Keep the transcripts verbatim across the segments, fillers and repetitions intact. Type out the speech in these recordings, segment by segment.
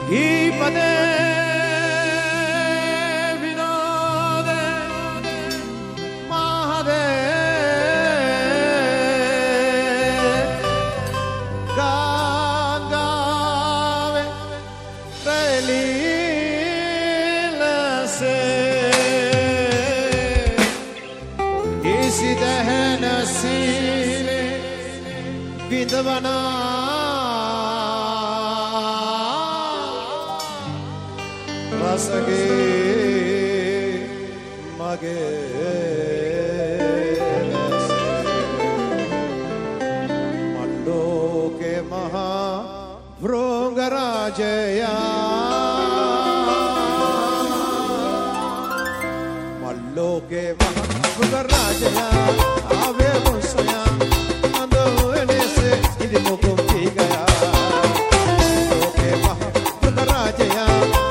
ईपदे विनोदे महादे गावे तलीलसे इसी दहन सीले बिंदवना सगे मगे मंडो के महा भृंगराजया मल्लो के महा भृंगराजया आवे मुसया मंडो ने से इधर मुकुम की गया मल्लो के महा भृंगराजया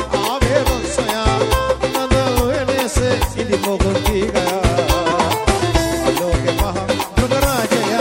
इधि मोगुन की गया मल्लो के महा भृंगराजया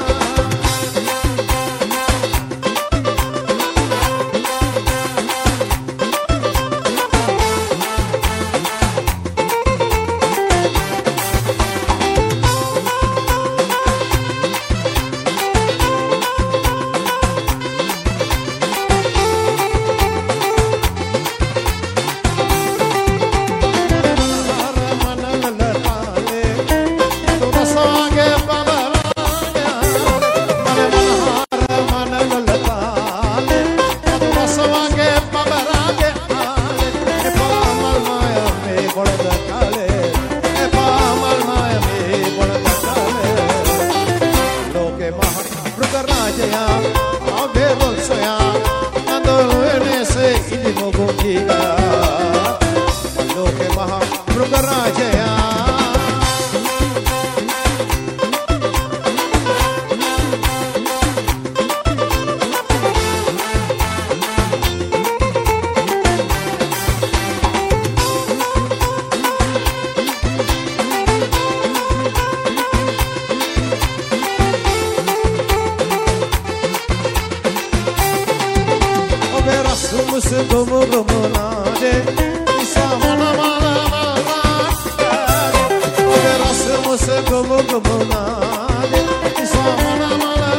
Gomo gomo nade, isa mana mana nade. Oberas muse gomo gomo nade, isa mana mana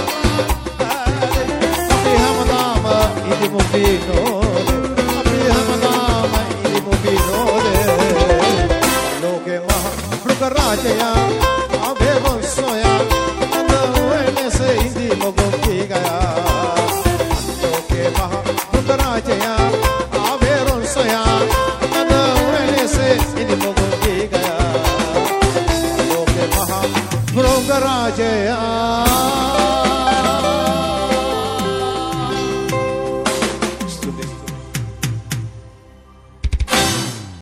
nade. Api hamadama idi mubino, api hamadama idi mubino de. Loke maha भृंगराजया आवे वंशया, ando ene se idi mogom ki gaya. Loke maha भृंगराजया आवे वंशया, ando ene se idi mogom ki gaya. लोके महा भृंगराजया।